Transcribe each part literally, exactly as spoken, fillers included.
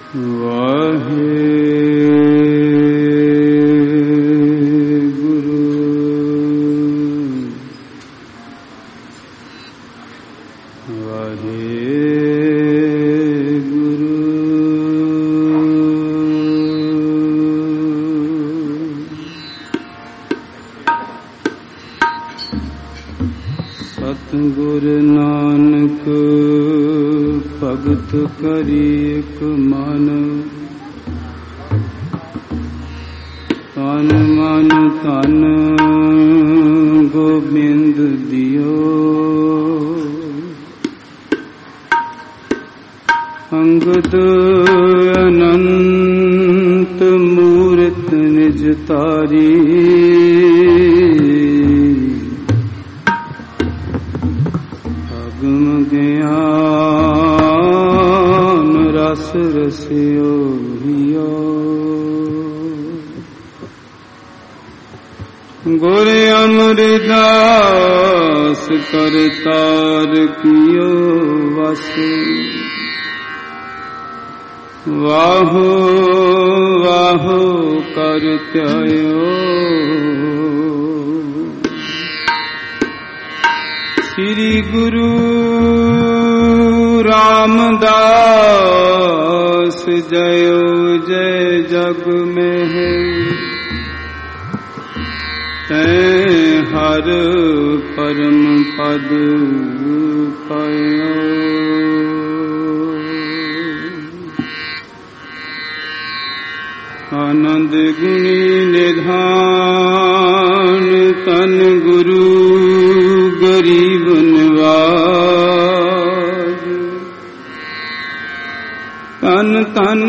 ਸਤਿਗੁਰ ਨਾਨਕ ਭਗਤ ਕਰੀ ਇਕ ਮਨ, ਤਨ ਮਨ ਧਨ ਗੋਬਿੰਦ ਦਿਓ। ਅੰਗਦ ਅਨੰਤ ਮੂਰਤ ਨਿਜ ਤਾਰੀ, ਅਗਮ ਗਿਆਨ ਰਸ ਰਸਿਓ ਹਿਓ। ਗੁਰ ਅਮਰਦਾਸ ਕਰਤਾਰ ਕੀਓ ਵਸ, ਵਾਹੋ ਵਾਹੋ ਕਰ ਧਿਆਇਓ। ਸ੍ਰੀ ਗੁਰੂ ਰਾਮਦਾਸ ਜਯੋ ਜੈ ਜਗ ਮਹਿ, ਤੈ ਹਰ ਪਰਮ ਪਦ ਪਾਇਓ। ਆਨੰਦ ਗੁਣੀ ਨਿਧਾਨ ਤਨ ਗੁਰੂ ਗਰੀਬ ਨਿਵਾਜ। ਤਨ ਤਨ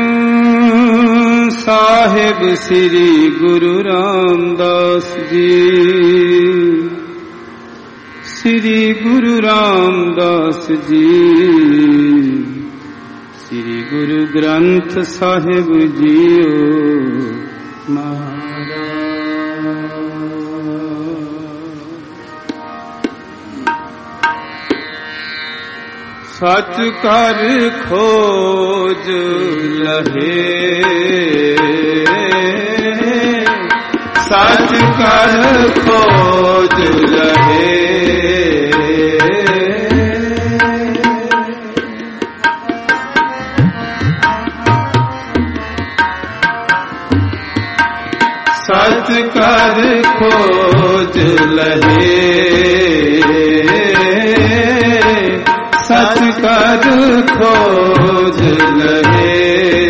ਸਾਹਿਬ ਸ੍ਰੀ ਗੁਰੂ ਰਾਮਦਾਸ ਜੀ, ਸ੍ਰੀ ਗੁਰੂ ਰਾਮਦਾਸ ਜੀ, ਸ੍ਰੀ ਗੁਰੂ ਗ੍ਰੰਥ ਸਾਹਿਬ ਜੀਓ ਮਹਾਰਾਜ। ਸੱਚ ਕਰ ਖੋਜ ਲਹੇ, ਸੱਚ ਕਰ ਖੋਜ ਲਹੇ। ਸੱਚ ਕਰ ਖੋਜ ਲਹੇ, ਸੱਚ ਕਰ ਖੋਜ ਲਹੇ।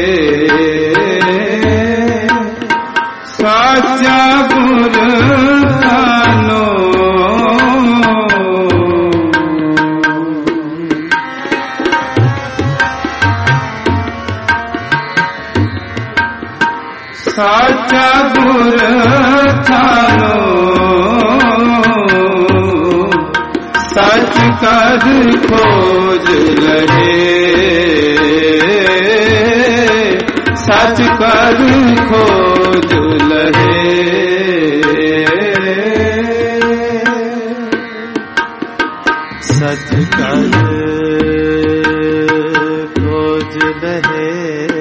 ਸਾਚਾ ਗੁਰ ਤਾਨੋ, ਸਾਚਾ ਗੁਰ ਤਾਨੋ। ਸੱਚ ਕਰ ਖੋਜ ਲਹੇ, ਸੱਚ ਕਰ ਖੋਜ ਲਹੇ। ਸੱਚ ਕਰ ਖੋਜ ਲਹੇ,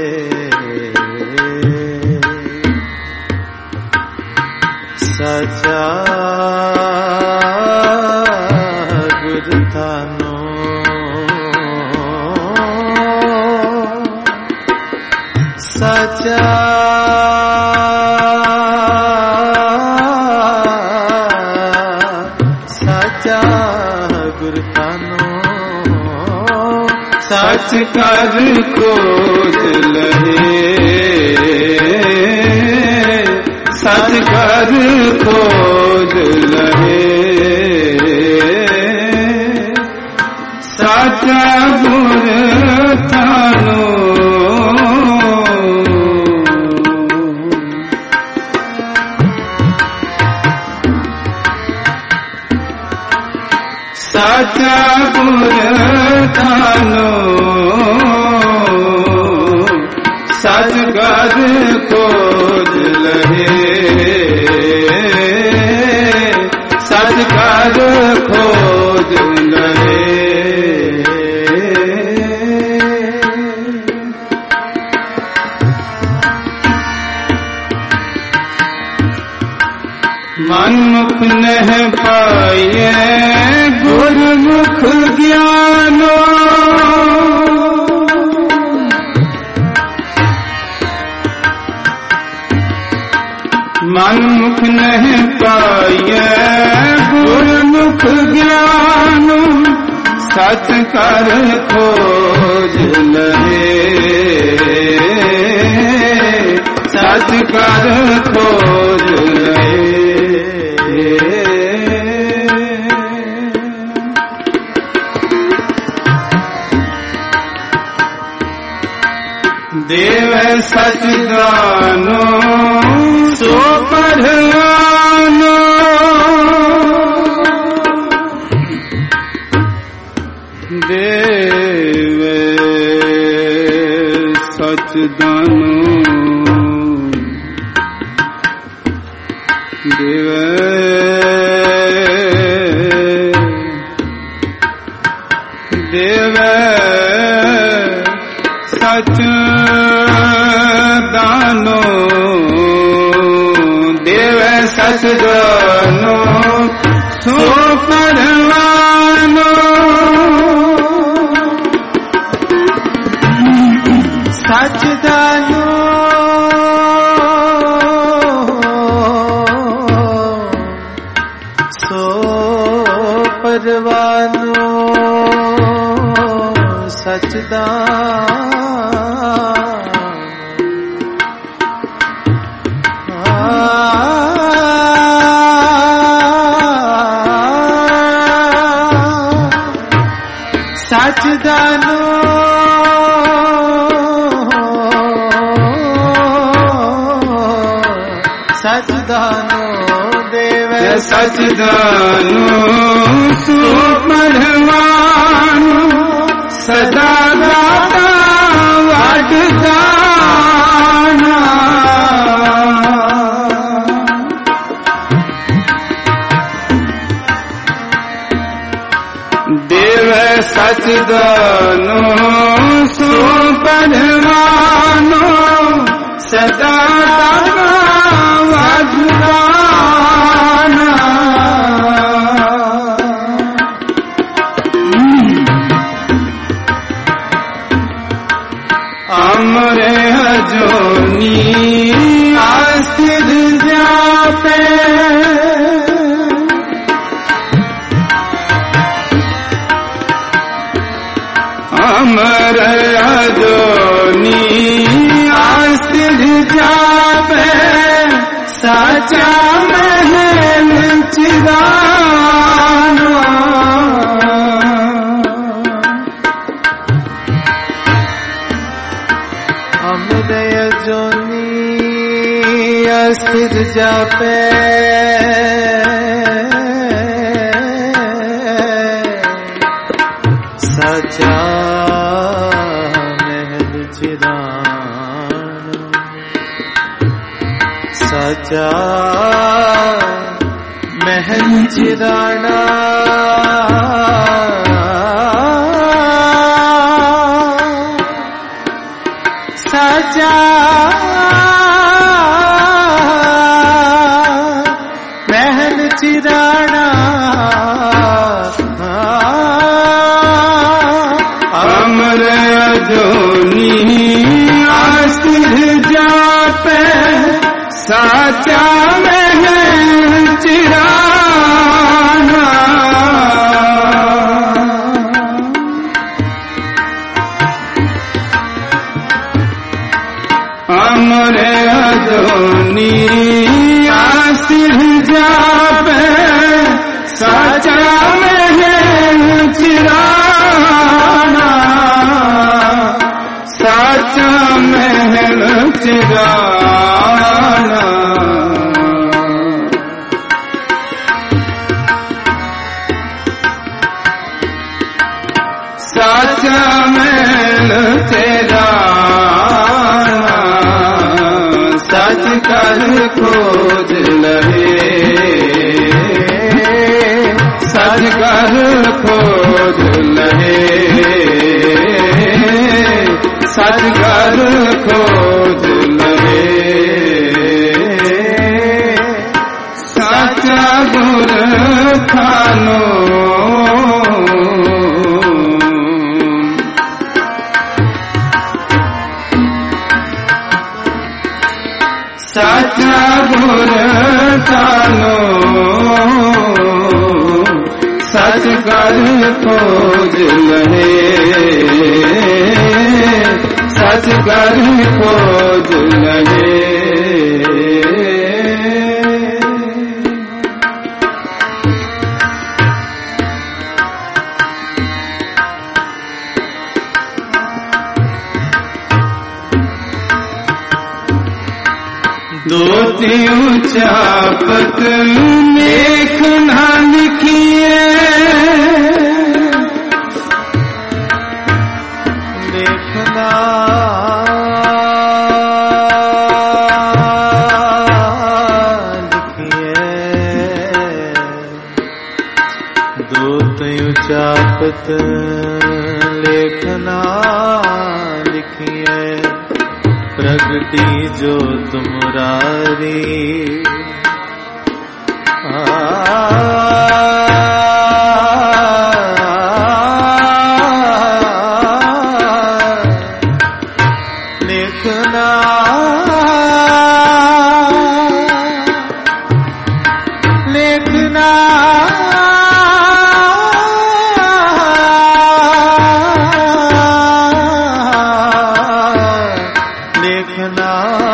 ਸੱਚਾ ਗੁਰ ਤਾਨੋ। ਸੱਚਾ ਸੱਚਾ ਗੁਰ ਤਾਨੋ। ਸੱਚ ਕਰ ਖੋਜ ਲਹੇ, ਸੱਚ ਕਰ ਖੋਜ ਲਹੇ। ਸਾਚਾ ਗੁਰ ਤਾਨੋ, ਸਾਚਾ ਗੁਰ ਤਾਨੋ। ਸੱਚ ਕਰ ਖੋਜ ਲਹੇ, ਸੱਚ ਕਰ ਖੋਜ ਲਹੇ। नहीं पाइए गुरमुख ज्ञानो। मनमुख नहीं पाइए गुरमुख ज्ञानो। सच कर खोज लहे, सच कर खोज लहे। देव सच दानो सो परवानो। देव सच दानो, देव देव सच दानो। देव सच दानो सो परवानो। सच दानो सो परवानो। सच दानो सच दानो सच दानो। देव सच दानो सो परवानो। सदा दाता वरदाना। देव सच दानो सो परवानो। सदा दाता वरदाना। अमरे अजोनी आस्थिर जापे। अमर अजोनी आस्थिर जापे। साचा महल चिराना। अमृय जोनी अस्थिर जापे। सचा महल चिराना। सचा महल चिराना। सचा महल चिराना। अमर अजोनी आस्थिर जापे। साचा महल चिराना। अमर अजोनी आस्थिर जापे। साचा महल चिराना। साचा महल चिराना। साचा महल चिराना। सच कर खोज लहे, सच कर खोज लहे। सच कर खोज लहे। साचा गुर साचा गुर थानो सच कर खोज लहे सच कर खोज लहे दोती ऊंचा पत मेख ना लिखिए देखना लिखिए दोती ऊंचा पत लेखना लिखिए प्रगति जो तुमरारी लिखना लिखना लेखना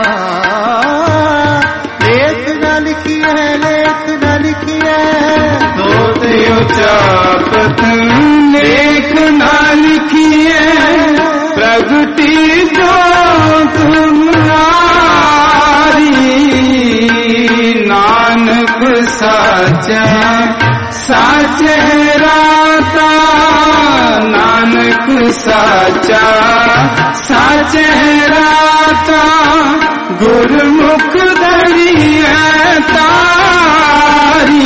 लेखना लिखी है लेखना लिखी है दोती ऊंचा पत लेखना लिखी है प्रगति जो तुम्हारी नानक साचे साचे राता नानक साचा साचे राता गुरमुख धरिए तारी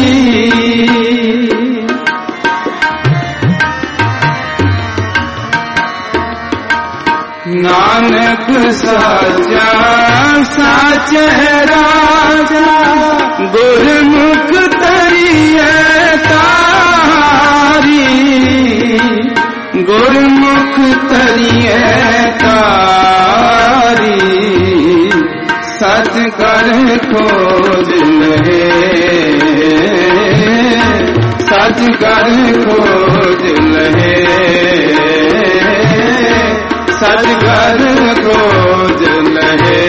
नानक साचा साचे राजा गुरमुख धरिए तारी गुरमुख तरिए तारी सच कर खोज लहे सच कर खोज लहे सच कर खोज लहे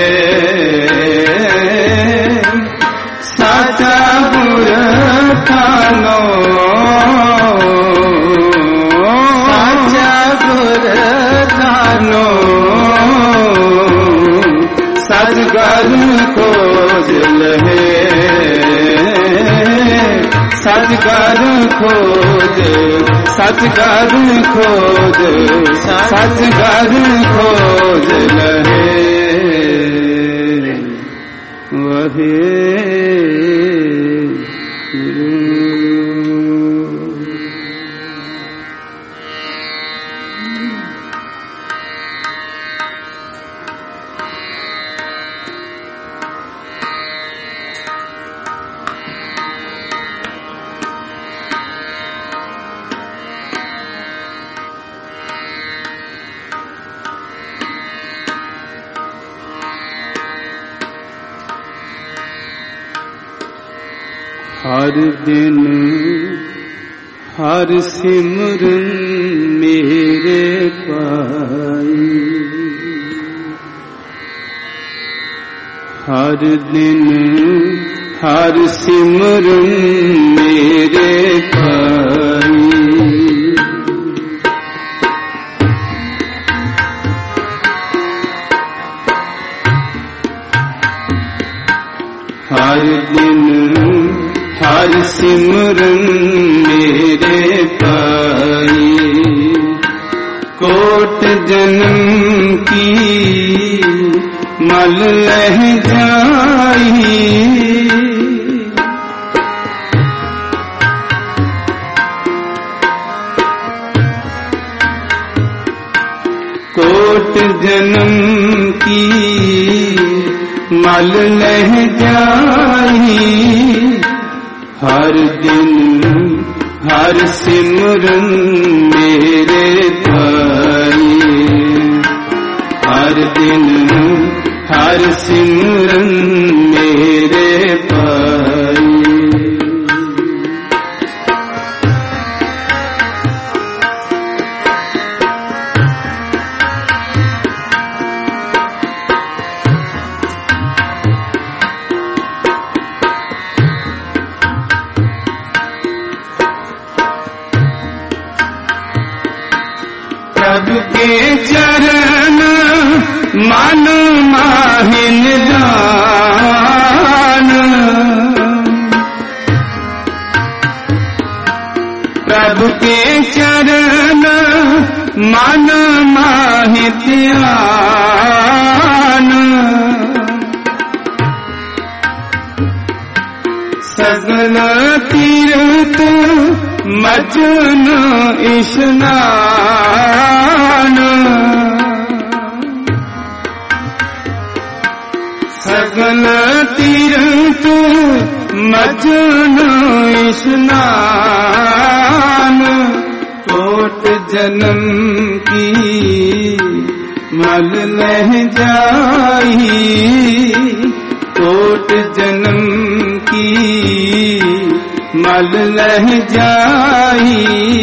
साचा गुर थानो सच कर खोज लहे सच कर खोज सच कर खोज सच कर खोज लहे वहे हर दिन हर सिमरन मेरे पाई हर दिन हर सिमरन मेरे पाई हर दिन हर सिमरन मेरे पाई कोट जन्म की मल लह जाई कोट जन्म की मल लह जाई हर दिन हर सिमरन मेरे पाई हर दिन हर सिमरन प्रभु के चरण मन माहि निधान, प्रभु के चरण मन माहि ध्यान, सगल तीर्थ मजन स्नान, सगल तीर्थ मजन स्नान, कोट जन्म की मल लह जाई, कोट जन्म की मल लह जाई,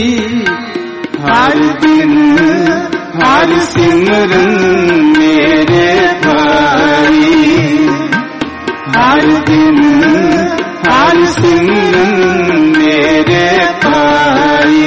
हर दिन हर सिमरन मेरे भाई, हर दिन हर सिमरन मेरे भाई।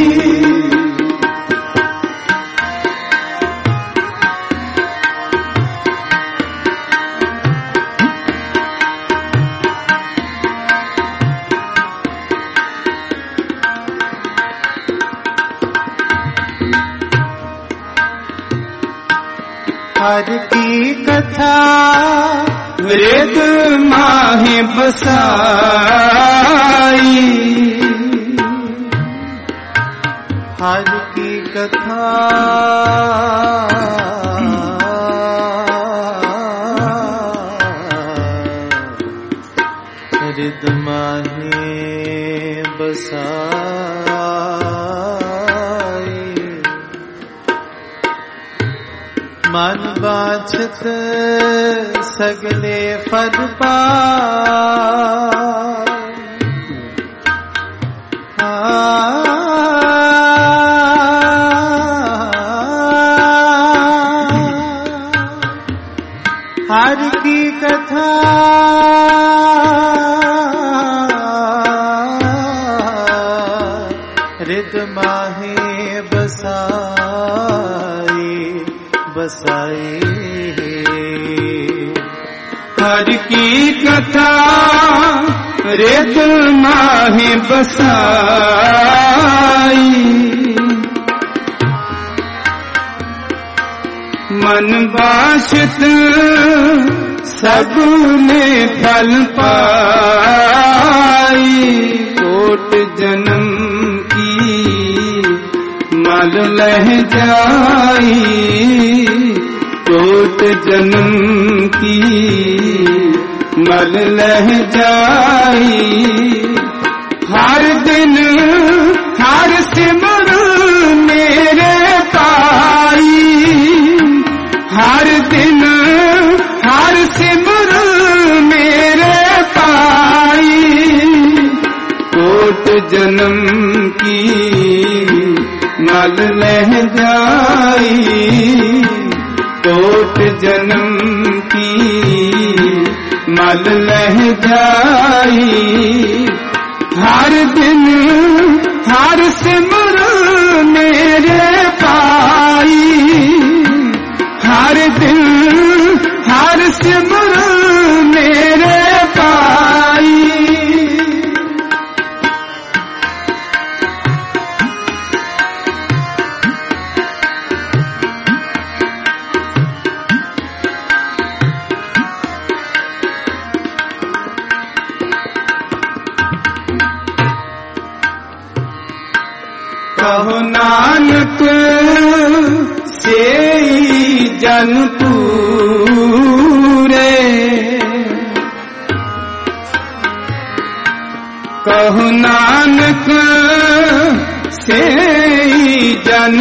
हर की कथा वेद माहि बसाई, हर की कथा हृद माहि बसाई, मन बाछत सगले फल पाए, हर की कथा हृद माहि बसाई बसाई, हर की कथा हृद माहि बसाई, मन बासित सगुने फल पाई, कोट जन्म की मल लह जाई, कोट जन्म की मल लह जाई, हर दिन हर सिमरन मेरे पाई, हर दिन हर सिमरन मेरे पाई, कोट जन्म की मल लह जाई, कोट जन्म की मल लह जाई, हर दिन हर सिमरन मेरे पाई, हर दिन हर सिमरन मेरे पाई। कहो नानक से जन पूरे, कहो नानक से जन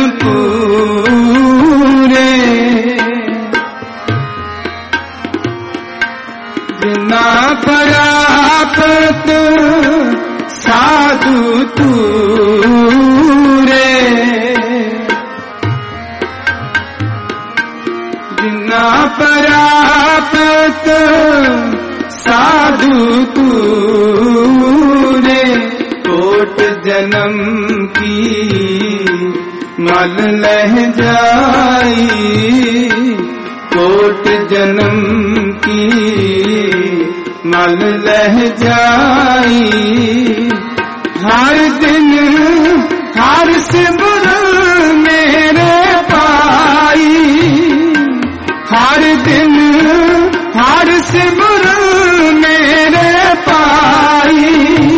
पूरे, बिना परापत साधु तूरे, बिना परापत साधु तूरे, कोट जन्म की मल लह जाई कोट जन्म की, मल लह जाई हर दिन हर सिमरन मेरे पाई, हर दिन हर सिमरन मेरे पाई,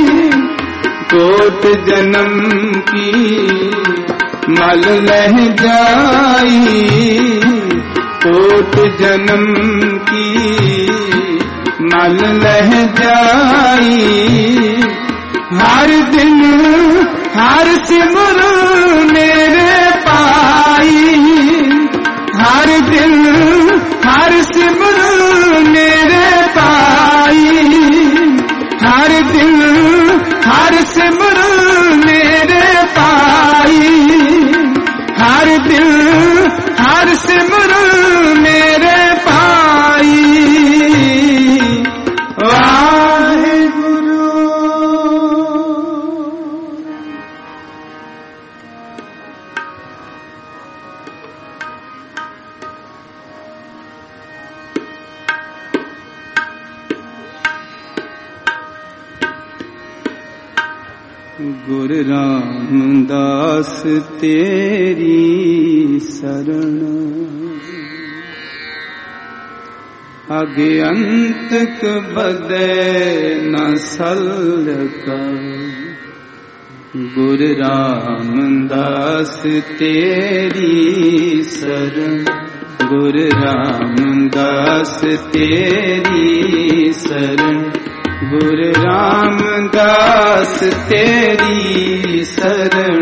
कोट जन्म की मल लह जाई, कोट जन्म की मल लह जाई, हर दिन हर सिमरन मेरे पाई, हर दिन हर सिमरन मेरे पाई, हर दिन हर सिमरन मेरे पाई, हर दिन हर सिमरन मेरे पाई। वाहिगुरु गुरु रामदास तेरी शरण, आगे अंत बदे न सलका, गुरु रामदास तेरी शरण, गुरु रामदास तेरी शरण, गुरु रामदास तेरी शरण,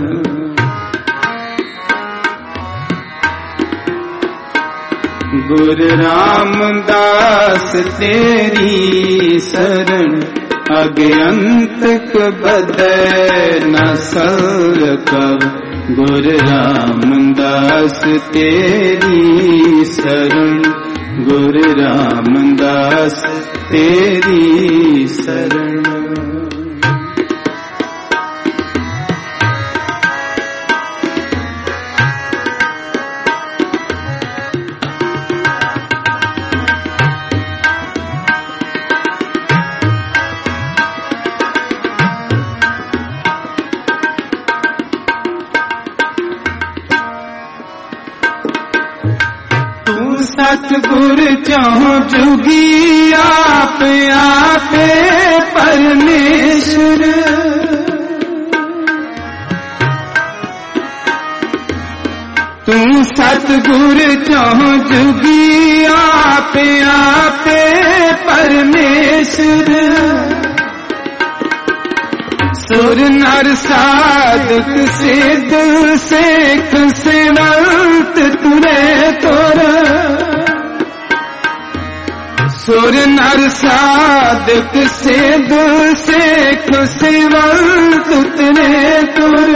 गुरु रामदास तेरी शरण, आगे अंत बदे न सलका, गुरु रामदास तेरी शरण, गुरु रामदास तेरी शरण। सतगुर चाहो जुगी आप आपे परमेश्वर, तू सतगुर चाहो जुगी आप आपे परमेश्वर, सुर नर साधक सिद्ध सेख सेवंत तुरे तोर, सुर नर साधक सिद्ध सेख सेवंत तुरे तोर,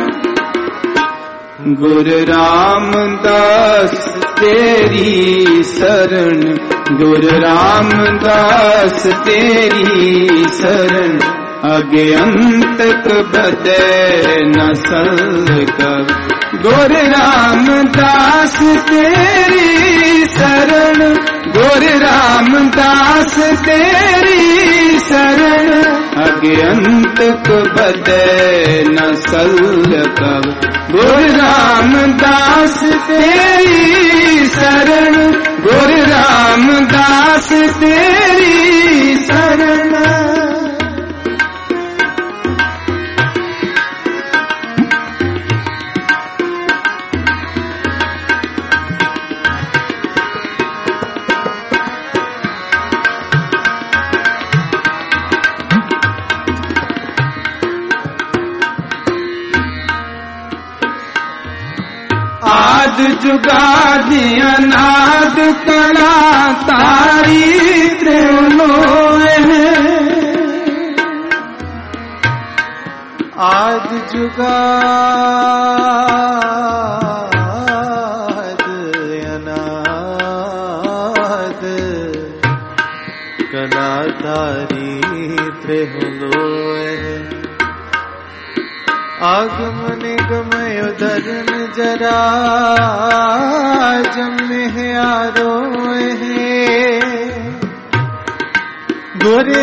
गुरु रामदास तेरी शरण, गुरु रामदास तेरी शरण, आगे अंत बदे न सलका, गुरु रामदास तेरी शरण, गुरु रामदास तेरी शरण, आगे अंत बदे न सलका, गुरु रामदास तेरी शरण, गुरु रामदास तेरी शरण। आद जुगादी अनाद कला तारी त्रिलोय, आद जुगाद अनाद कला तारी त्रिलोय, आगम निगम उदरन जरा जमे आरोए गोरे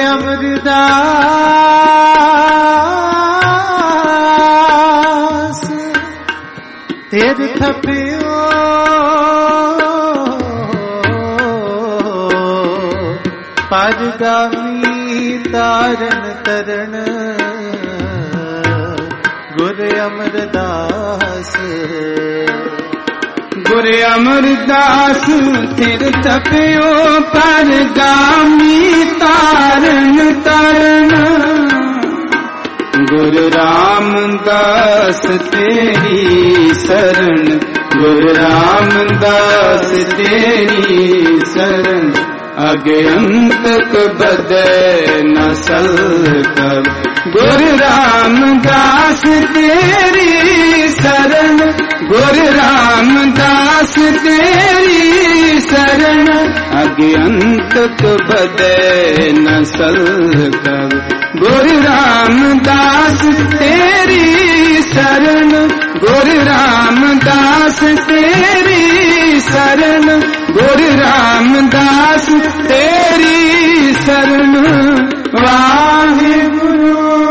अमरदास तेर थपियो पारगामी तारण तरण गुरे अमरदास गुरे अमरदास थिर तपियो पारगामी तारण तरण गुरु रामदास तेरी शरण गुरु रामदास तेरी शरण आगे अंत बदे न सलकब गुरु रामदास तेरी शरण गुरु रामदास तेरी शरण आगे अंत बदे न सलकब गुरु रामदास तेरी शरण गुरु रामदास तेरी शरण गुरु रामदास तेरी शरण वाहिगुरु।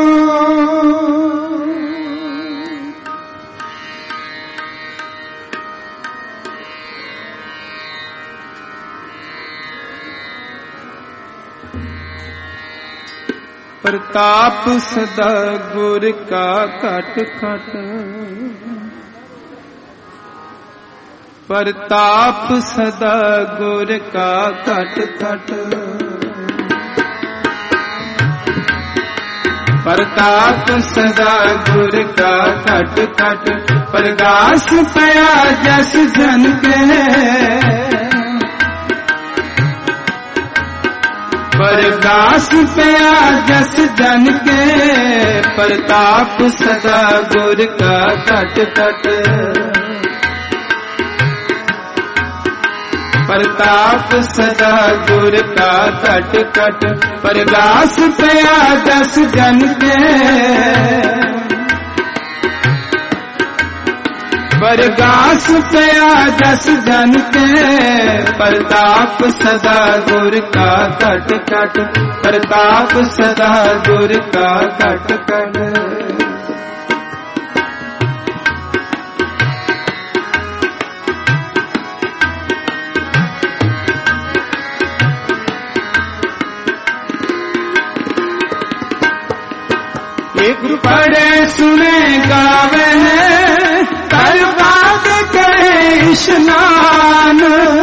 प्रताप सदा गुर का कट कट प्रताप सदा गुर का कट कट प्रताप सदा गुर का कट कट प्रकाश पया जस जन के प्रकाश पया जस जन के प्रताप सदा गुर का कट कट प्रताप सदा गुर का कट कट प्रकाश पया जस जन के प्रकाश पया जस जन के प्रताप सदा गुर का कट कट प्रताप सदा गुर का कट कट एक पढ़े सुने गावे कर बात करे स्नान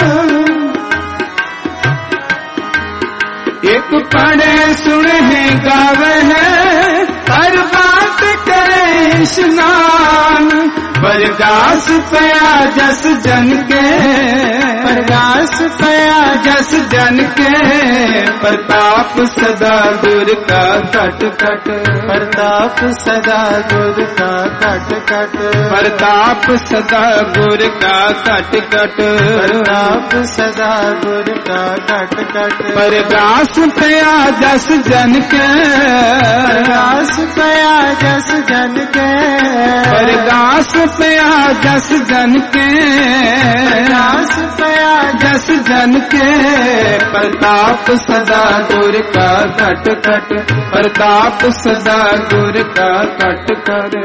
एक पढ़े सुने गावे कर बात करे स्नान प्रकाश पया जस जन के प्रकाश पया जस जन के प्रताप सदा गुर का कट कट प्रताप सदा गुर का कट कट प्रताप सदा गुर का कट कट प्रताप सदा गुर का कट कट प्रकाश पया जस जन के प्रकाश पया जस जन के प्रकाश पया जस जन के प्रकाश पया जस जन के प्रताप सदा गुर का कट कट प्रताप सदा गुर का कट कर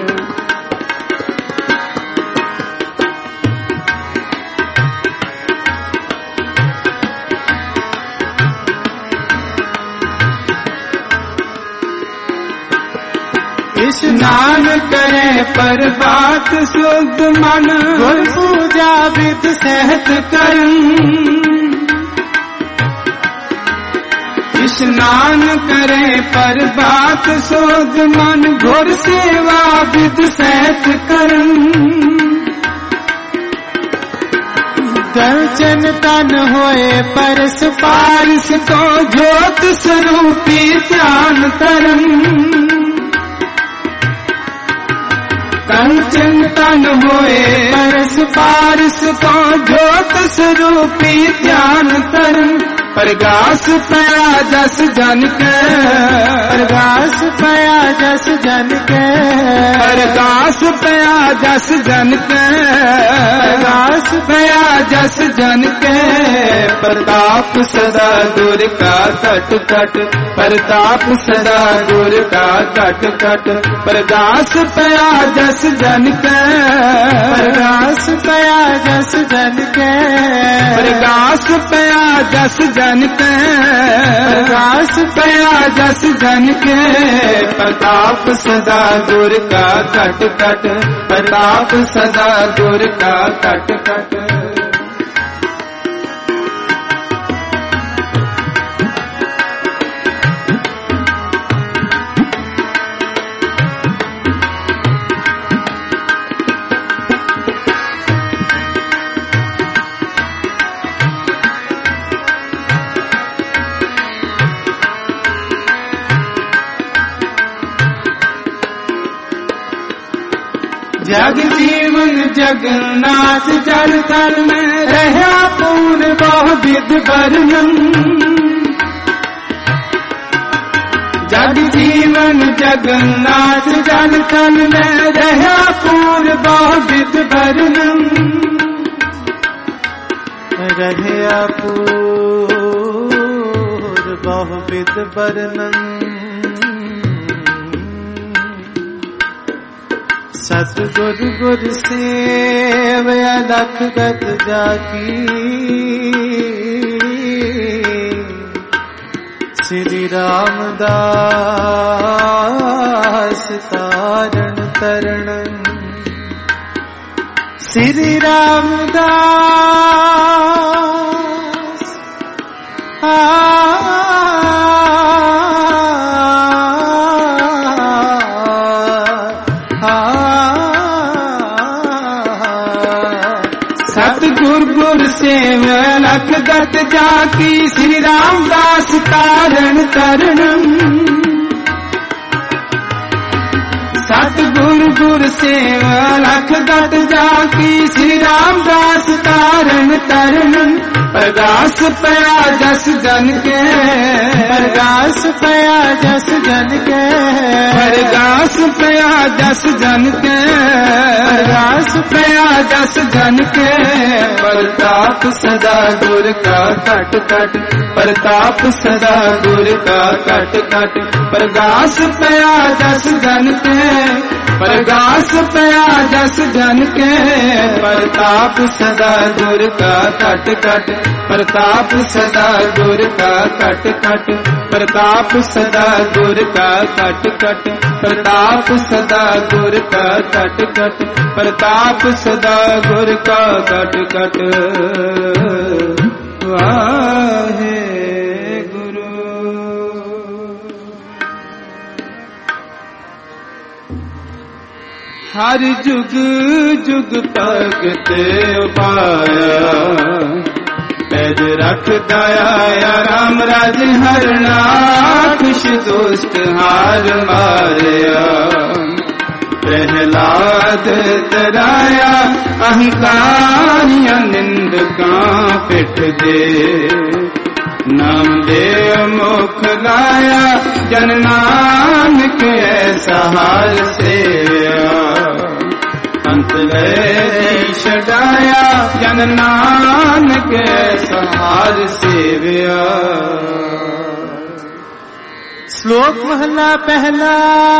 स्नान करे प्रभात शुद्ध मन गुर पूजा विद सहत करन स्नान करे प्रभात शुद्ध मन घोर सेवा विद सहत करन दर्शन तन होए परस पारस तो ज्योत स्वरूपी ध्यान तरन कंचन तन होए परस पारस तो ज्योत स्वरूपी ध्यान तरन प्रकाश पया जस जन के प्रकाश पया जस जन के, प्रकाश पया जस जन के, प्रकाश पया जस जन के, प्रताप सदा गुर का कट कट, प्रताप सदा गुर का कट कट, प्रकाश पया जस जन के, प्रकाश पया जस जन के, प्रकाश पया जस जन के, प्रकाश पया जस जन के, प्रताप सदा गुर का कट कट, प्रताप सदा गुर का कट कट। जग जीवन जगन्नाथ जल थल में रहा पूर्ण बहुविध वर्णन, जग जीवन जगन्नाथ जल थल में रहा पूर्ण बहुविध वर्णन, रहा पूर्ण बहुविध वर्णन, सतगुर गुर सेव अलख गत जाकी, श्री रामदास तारण तरण, श्री रामदास आ सेव लख गत जाकी, श्री रामदास तारण तरण, सतगुर गुर सेव लख गत जाकी, श्री रामदास तारण तरण, प्रकाश पया जस जन के, प्रकाश पया जस जन के, प्रकाश पया जस जन के, प्रकाश पया जस जन के, प्रताप सदा गुर का कट कट, प्रताप सदा गुर का कट कट, प्रकाश पया जस जन के, प्रकाश पया जस जन के, प्रताप सदा गुर का कट कट, प्रताप सदा गुर का कट कट, प्रताप सदा गुर का कट कट, प्रताप सदा गुर का कट कट, प्रताप सदा गुर का कट कट। वाहे गुरु। हर जुग जुग भगत पाया, पैज रख दया राम राज हरना, खुश दुष्ट हार मारया, प्रहलाद तराया अहंकारिया निंदका पिठ दे, नाम दे मुख लाया जन नानक ऐसा हार सेव्या, अंत ले छड़ाया जन नानक ऐसा हार सेव्या। श्लोक महला पहला।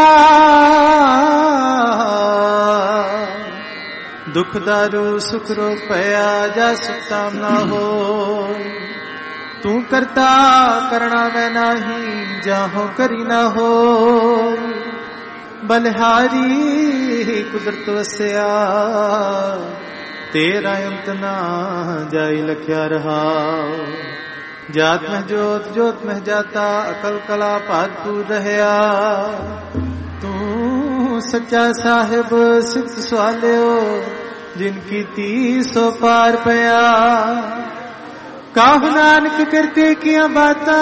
दुख दारू सुख रो पया जा सुखताम ना हो, तू करता करना मैं नाही, जाहो करी ना हो, बलिहारी कुदरत वसया, तेरा अंत ना जाई लख्या रहा, जात में जोत जोत में जाता, अकल कला पातपूर रहया, तू सच्चा साहिब सिद्ध स्वालियो, जिनकी तीसो पार पया, काहु नानक करके किया बाता,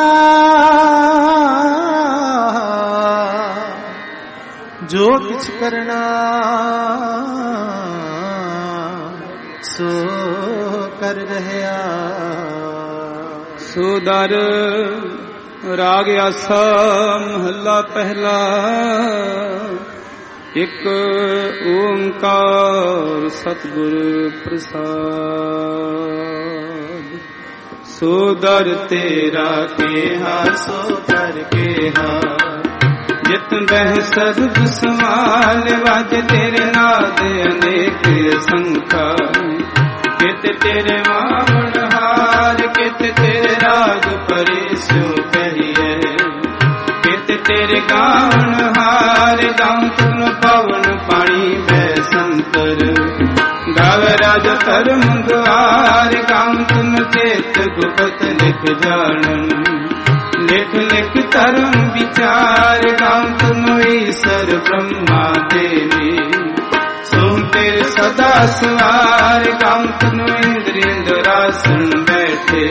जो कुछ करना सो कर रहया, सुदर ਰਾਗ ਆਸਾ ਮਹੱਲਾ ਪਹਿਲਾ। ਇੱਕ ਓੰਕਾਰ ਸਤਿਗੁਰ ਪ੍ਰਸਾਦ। ਸੋ ਦਰ ਤੇਰਾ ਕੇਹਾ ਸੋ ਦਰ ਕੇਹਾ, ਜਿਤ ਬਹਿ ਸਰਬ ਸਮਾਲ ਵਜ ਤੇਰੇ ਨਾਦ ਅਨੇਕ ਸੰਖਾ। ਕਿਤ ਤੇਰੇ ਮਾਵਣ ਹਾਰ, ਕਿਤ ਤੇਰੇ ਰਾਗ ਪਰੇ ਸੋ ਕਹੀਏ। ਕਿਤ ਤੇਰੇ ਗਾਵਣ ਹਾਰ, ਗਾਉ ਤੁਨ ਪਵਨ ਪਾਣੀ ਬੈ ਸੰਤਰ। ਗਾਵੇ ਰਾਜ ਧਰਮ ਦੁਆਰ, ਗਾਉ ਤੁਨ ਚੇਤ ਗੁਪਤ ਲਿਖ ਜਾਣਨ। ਲਿਖ ਲਿਖ ਧਰਮ ਵਿਚਾਰ, ਗਾਉ ਤੁਨ ਈਸਰ ਬ੍ਰਹਮਾ ਦੇਵੀ। ਸੋ ਤੇਰੇ ਸਦਾ ਸਵਾਰ, ਗਾਉ ਤੁਨ ਇੰਦਰਿੰਦਰਾਸਨ ਬੈਠੇ।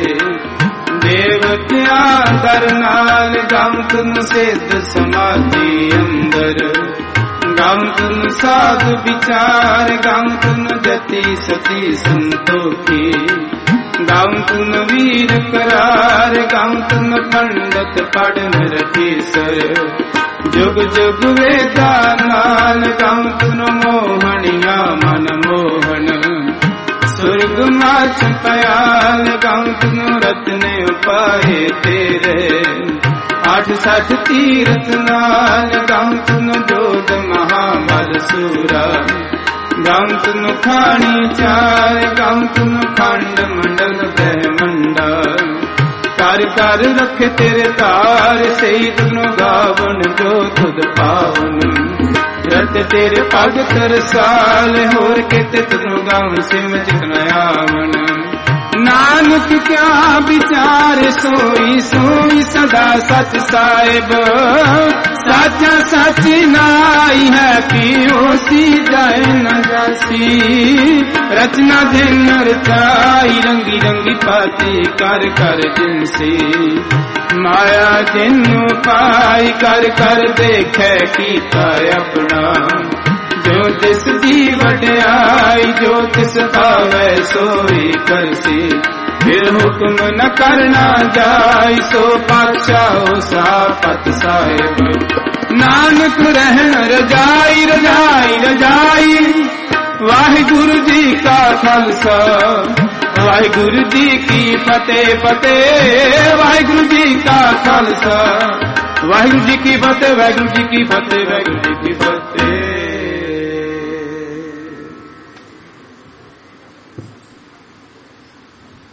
ਦੇਵਤਿਆਂ ਦਰ ਨਾਲ, ਗਾਉ ਤੁਨ ਸਿੱਧ ਸਮਾਧੀ ਅੰਦਰ। ਗਾਉ ਤੁਨ ਸਾਧ ਵਿਚਾਰ, ਗਾਉ ਤੁਨ ਜਤੀ ਸਤੀ ਸੰਤੋਖੀ। ਗਾਉ ਤੁਨ ਵੀਰ ਕਰਾਰ, ਗਾਉ ਤੁਨ ਪੰਡਤ ਪੜਨ ਰਖੀਸਰ। ਜੁਗ ਜੁਗ ਵੇਦਾ ਨਾਲ, ਗਾਉ ਤੁਨ ਮੋਹਣੀਆਂ ਮਨ ਮੋਹਨ। ਸੁਰਗ ਮਾਚ ਪਿਆਲ, ਗਾਉ ਤੁਨ ਰਤਨੇ ਉਪਾਏ ਤੇਰੇ। ਆਠ ਸੱਠ ਤੀਰਥ ਨਾਲ, ਗਾਉ ਤੁਨ ਜੋਗ ਮਹਾਬਲ ਸੂਰਾ। ਗਾਉ ਤੁਨ ਖਾਣੀ ਚਾਰ, ਗਾਉ ਤੁਨ ਖੰਡ ਮੰਡਲ ਬ੍ਰਹਮੰਡਾ। ਕਰ ਕਰ ਰਖੇ ਤੇਰੇ ਤਾਰ, ਸਹੀ ਤੁਨ ਗਾਵਨ ਜੋ ਤੁਧ ਪਾਵਨ। ਰਤ ਤੇਰੇ ਪਗ ਤਰਸਾਲ, ਹੋਰ ਕਿਤੇ ਤੁਨ ਗਾਵਨ ਸਿਮਜ ਨ ਆਵਨ। ਨਾਨਕ ਕਿਆ ਵਿਚਾਰ ਸੋਈ ਸੋਈ ਸਦਾ ਸਚ ਸਾਹਿਬ। ਸਾਚਾ ਸਚ ਨਾਈ ਹੈ ਪੀਓ ਸੀ ਜਾਏ ਨ ਜਾਸੀ। ਰਚਨਾ ਜਿਨ ਰਚਾਈ, ਰੰਗੀ ਰੰਗੀ ਪਾਤੀ ਕਰ ਕਰ ਜਿਨਸੀ। ਮਾਇਆ ਜਿਨੂੰ ਪਾਈ, ਕਰ ਕਰ ਦੇਖੈ ਕੀਤਾ ਆਪਣਾ। ਜੋ ਤਿਸ ਦੀ ਵਡਿਆਈ, ਜੋ ਤਿਸ ਭਾਵੈ ਸੋਈ ਕਰਸੀ। ਫਿਰ ਹੁਕਮ ਨ ਕਰਨਾ ਜਾਈ, ਸੋ ਪਾਤਸ਼ਾਹ ਸਾਪਤ ਸਾਹਿਬ। ਨਾਨਕ ਰਹਿਣ ਰਜਾਈ ਰਜਾਈ ਰਜਾਈ। ਵਾਹਿਗੁਰੂ ਜੀ ਕਾ ਖਾਲਸਾ, ਵਾਹਿਗੁਰੂ ਜੀ ਕੀ ਫਤਿਹ ਫਤਿਹ। ਵਾਹਿਗੁਰੂ ਜੀ ਕਾ ਖਾਲਸਾ, ਵਾਹਿਗੁਰੂ ਜੀ ਕੀ ਫਤਿਹ। ਵਾਹਿਗੁਰੂ ਜੀ ਕੀ ਫਤਿਹ, ਵਾਹਿਗੁਰੂ ਜੀ ਕੀ ਫਤਿਹ।